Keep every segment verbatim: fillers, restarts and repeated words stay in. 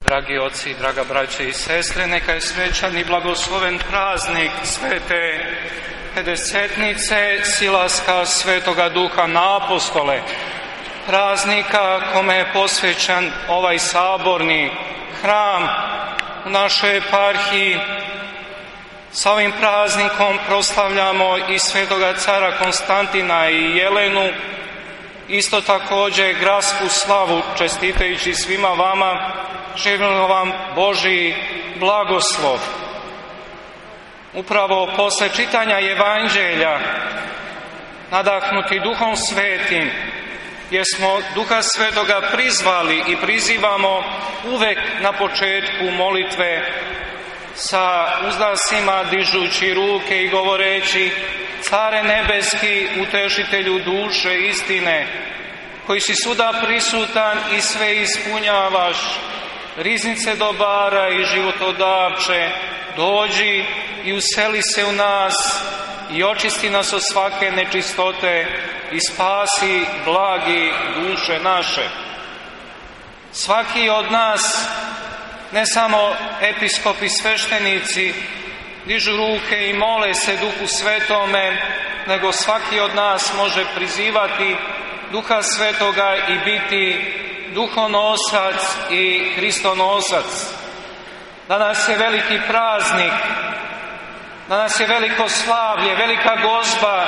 Dragi oci, draga braće i sestre, neka je srećan i blagosloven praznik Svete Pedesetnice, silaska Svetoga Duha na apostole, praznika kome je posvećan ovaj saborni hram u našoj eparhiji. Sa ovim praznikom proslavljamo i Svetoga cara Konstantina i Jelenu, isto također gradsku slavu, čestitajući svima vama, želimo vam Božji blagoslov. Upravo posle čitanja Evanđelja, nadahnuti Duhom Svetim, jer smo Duha Svetoga prizvali i prizivamo uvek na početku molitve sa uzdasima dižući ruke i govoreći: Care nebeski, utešitelju duše istine, koji si svuda prisutan i sve ispunjavaš, riznice dobara i životodavče, dođi i useli se u nas i očisti nas od svake nečistote i spasi blagi duše naše. Svaki od nas, ne samo episkopi, sveštenici, dižu ruke i mole se Duhu Svetome, nego svaki od nas može prizivati Duha Svetoga i biti duhonosac i hristonosac. Danas je veliki praznik, danas je veliko slavlje, velika gozba,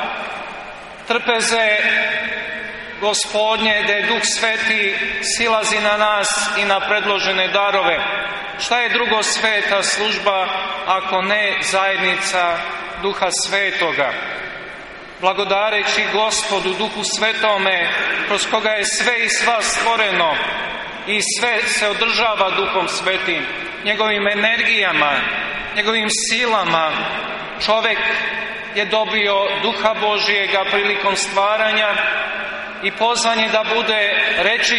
trpeze Gospodnje, da je Duh Sveti silazi na nas i na predložene darove. Šta je drugo sveta služba ako ne zajednica Duha Svetoga? Blagodareći Gospodu Duhu Svetome, kroz koga je sve i sva stvoreno i sve se održava Duhom Svetim, njegovim energijama, njegovim silama, čovjek je dobio Duha Božijega prilikom stvaranja i pozvan je da bude rečit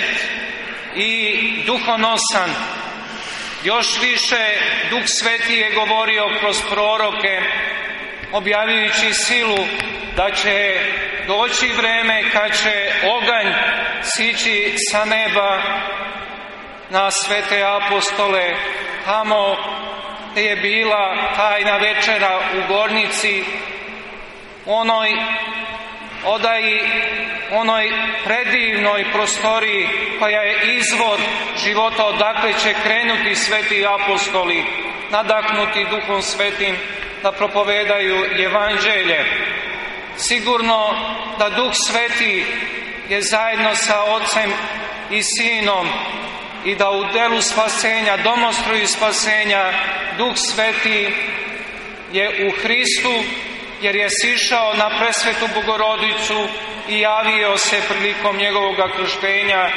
i duhonosan. Još više Duh Sveti je govorio kroz proroke, objavljujući silu da će doći vreme kad će oganj sići sa neba na svete apostole, tamo gdje je bila tajna večera u Gornici, onoj odaji, onoj predivnoj prostoriji koja je izvor života, odakle će krenuti sveti apostoli, nadahnuti Duhom Svetim da propovedaju Evanđelje. Sigurno da Duh Sveti je zajedno sa Ocem i Sinom i da u delu spasenja, domostruju spasenja, Duh Sveti je u Hristu, jer je sišao na presvetu Bogorodicu i javio se prilikom njegovog krštenja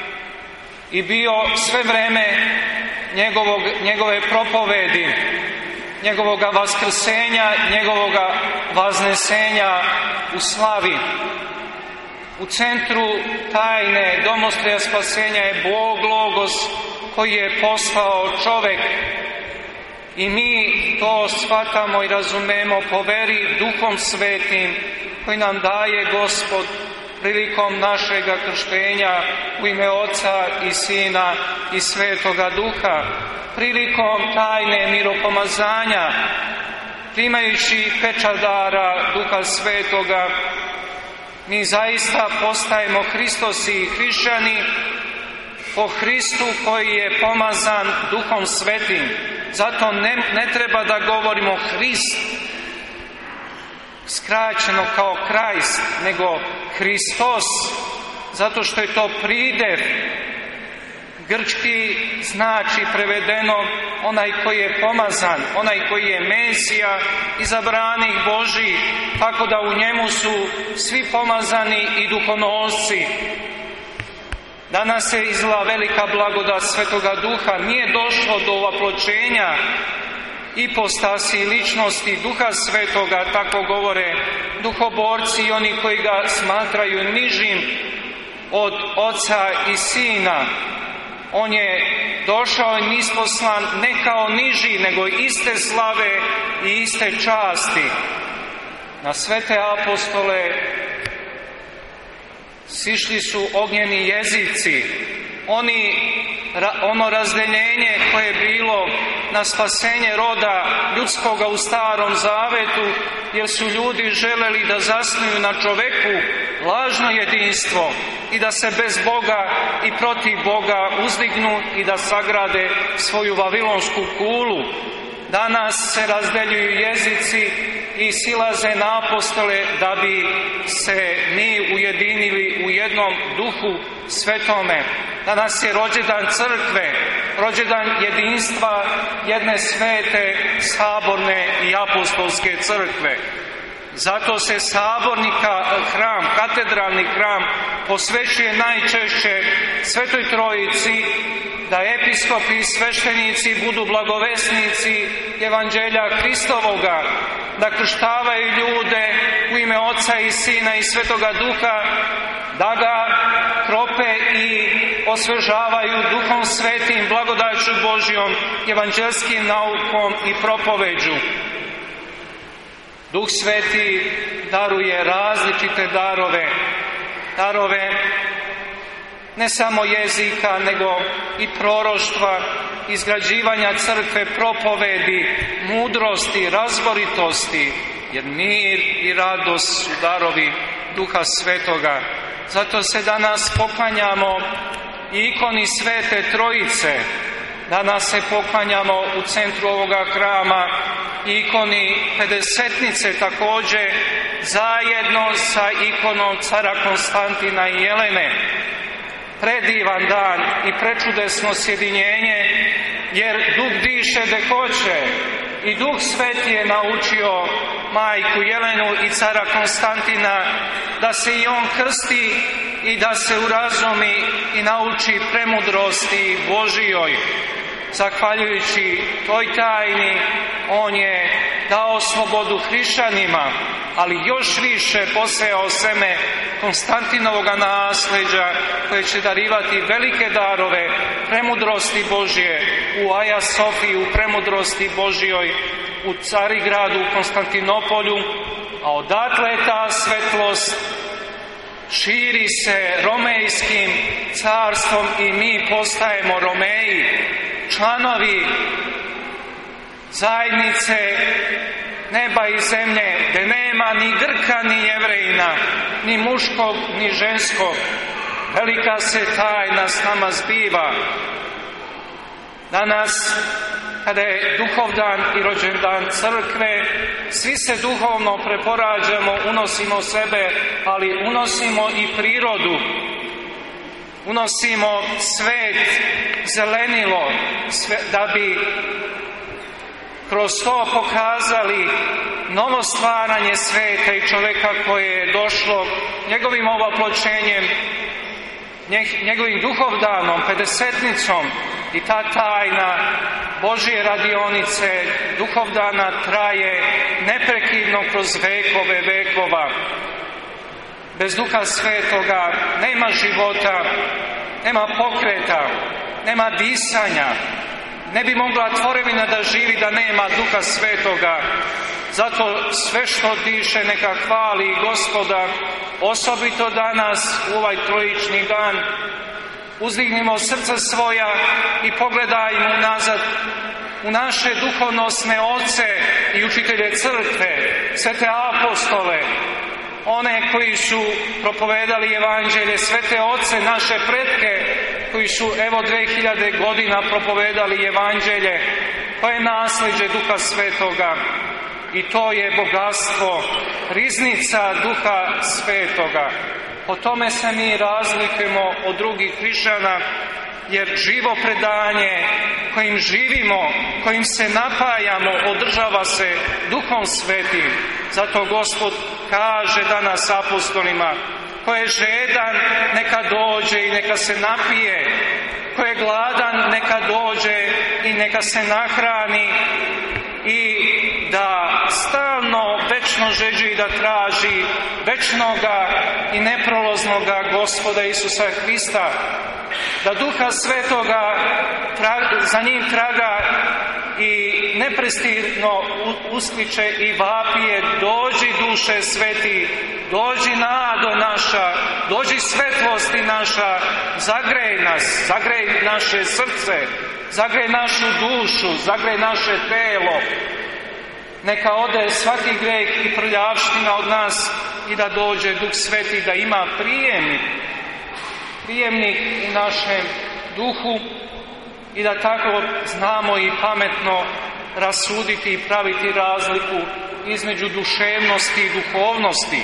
i bio sve vreme njegovog, njegove propovedi, njegovoga vaskrsenja, njegovoga vaznesenja u slavi. U centru tajne domostraja spasenja je Bog Logos, koji je poslao čovjek, i mi to shvatamo i razumemo po veri Duhom Svetim koji nam daje Gospod prilikom našega krštenja u ime Oca i Sina i Svetoga Duha, prilikom tajne miropomazanja, primajući pečat dara Duha Svetoga. Mi zaista postajemo Hristosi i hrišćani po Hristu koji je pomazan Duhom Svetim. Zato ne, ne treba da govorimo Hrist skraćeno kao Krajst, nego Hristos, zato što je to pridev. Grčki znači prevedeno onaj koji je pomazan, onaj koji je Mesija, izabranik Božji, tako da u njemu su svi pomazani i duhonosci. Danas se izla velika blagodat Svetoga Duha, nije došlo do ovaploćenja ipostasi i ličnosti Duha Svetoga, tako govore duhoborci i oni koji ga smatraju nižim od Oca i Sina. On je došao i nisposlan ne kao niži, nego iste slave i iste časti. Na svete apostole sišli su ognjeni jezici. Oni ono razdeljenje koje je bilo na spasenje roda ljudskoga u Starom Zavetu, jer su ljudi želeli da zasnuju na čoveku lažno jedinstvo i da se bez Boga i protiv Boga uzdignu i da sagrade svoju vavilonsku kulu. Danas se razdeljuju jezici i silaze na apostole da bi se mi ujedinili u jednom duhu svetome. Danas je rođendan crkve, rođendan jedinstva jedne svete, saborne i apostolske crkve. Zato se saborni hram, katedralni hram posvećuje najčešće Svetoj Trojici, da episkopi i sveštenici budu blagovesnici Evanđelja Hristovoga, da krštavaju ljude u ime Oca i Sina i Svetoga Duha, da ga krope i osvežavaju Duhom Svetim, blagodaću Božjom, evanđelskim naukom i propoveđu. Duh Sveti daruje različite darove, darove ne samo jezika, nego i proroštva, izgrađivanja crkve, propovedi, mudrosti, razboritosti, jer mir i radost su darovi Duha Svetoga. Zato se danas poklanjamo ikoni Svete Trojice. Danas se poklanjamo u centru ovoga hrama ikoni Pedesetnice, također zajedno sa ikonom cara Konstantina i Jelene. Predivan dan i prečudesno sjedinjenje, jer Duh diše gde hoće i Duh Sveti je naučio majku Jelenu i cara Konstantina da se i on krsti i da se urazumi i nauči premudrosti Božijoj. Zahvaljujući toj tajni, on je dao slobodu hrišćanima, ali još više posejao seme Konstantinovoga nasleđa, koje će darivati velike darove premudrosti Božje u Aja Sofiji, u premudrosti Božjoj, u Carigradu, u Konstantinopolju, a odatle ta svetlost širi se Romejskim carstvom i mi postajemo Romeji, članovi zajednice neba i zemlje, gde nema ni Grka ni Jevrejina, ni muškog ni ženskog. Velika se tajna s nama zbiva. Danas, kada je duhovdan i rođendan crkve, svi se duhovno preporađamo, unosimo sebe, ali unosimo i prirodu. Unosimo svet, zelenilo, sve, da bi kroz to pokazali novo stvaranje sveta i čoveka koje je došlo njegovim ovaploćenjem, njegovim duhovdanom, pedesetnicom, i ta tajna Božje radionice duhovdana traje neprekidno kroz vekove vekova. Bez Duha Svetoga nema života, nema pokreta, nema disanja. Ne bi mogla tvorevina da živi da nema Duha Svetoga. Zato sve što diše neka hvali Gospoda, osobito danas u ovaj trojični dan. Uzdignimo srca svoja i pogledajmo nazad u naše duhovnosne oce i učitelje crkve, svete apostole, one koji su propovedali evanđelje, svete oce, naše pretke, koji su evo dve hiljade godina propovedali evanđelje. To je nasleđe Duha Svetoga i to je bogatstvo, riznica Duha Svetoga. Po tome se mi razlikujemo od drugih hrišćana, jer živo predanje kojim živimo, kojim se napajamo, održava se Duhom Svetim. Zato Gospod kaže danas apostolima: ko je žedan, neka dođe i neka se napije, ko je gladan, neka dođe i neka se nahrani, i da stalno večno žeđi da traži večnoga i neprolaznoga Gospoda Isusa Hrista, da Duha Svetoga za njim traga i neprestano uskliče i vapije: dođi duše sveti, dođi nado naša, dođi svetlosti naša, zagrej nas, zagrej naše srce, zagrej našu dušu, zagrej naše telo. Neka ode svaki greh i prljavština od nas i da dođe Duh Sveti, da ima prijemnik, prijemnik u našem duhu i da tako znamo i pametno rasuditi i praviti razliku između duševnosti i duhovnosti.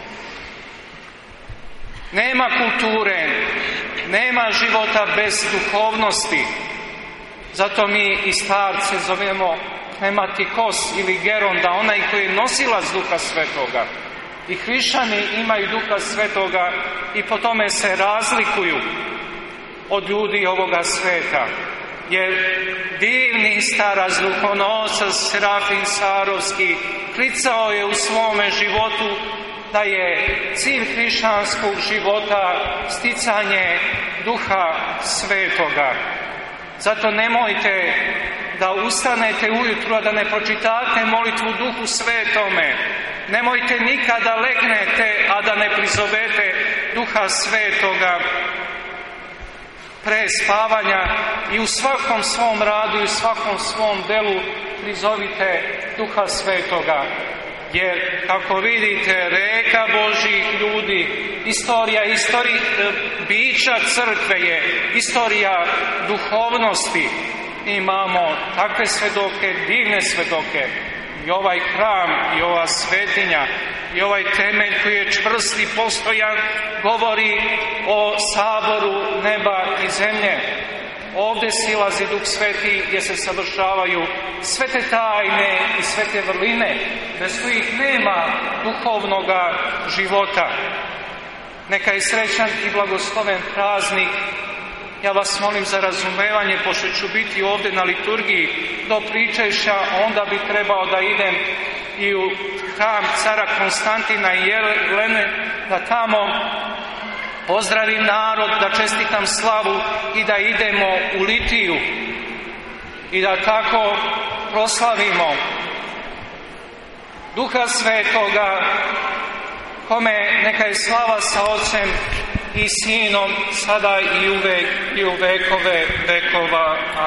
Nema kulture, nema života bez duhovnosti. Zato mi i starce zovemo pneumatikos ili geronda, onaj koji je nosilac Duha Svetoga. I hrišćani imaju Duha Svetoga i po tome se razlikuju od ljudi ovoga sveta. Jer divni starac duhonosac Serafim Sarovski klicao je u svome životu da je cilj hrišćanskog života sticanje Duha Svetoga. Zato nemojte da ustanete ujutro, a da ne pročitate molitvu Duhu Svetome. Nemojte nikada legnete, a da ne prizovete Duha Svetoga pre spavanja i u svakom svom radu i u svakom svom delu prizovite Duha Svetoga. Jer, kako vidite, reka Božjih ljudi, istorija, istorija bića crkve je istorija duhovnosti. Imamo takve svedoke, divne svedoke. I ovaj hram, i ova svetinja, i ovaj temelj koji je čvrst i postojan, govori o saboru neba i zemlje. Ovdje silazi Duh Sveti gdje se savršavaju sve te tajne i sve te vrline, bez kojih nema duhovnoga života. Neka je srećan i blagosloven praznik. Ja vas molim za razumevanje, pošto ću biti ovdje na liturgiji do pričešća, onda bi trebao da idem i u hram cara Konstantina i Jelene, da tamo pozdravim narod, da čestitam slavu i da idemo u litiju i da tako proslavimo Duha Svetoga, kome neka je slava sa Otcem i Sinom, sada i uvek i u vekove vekova.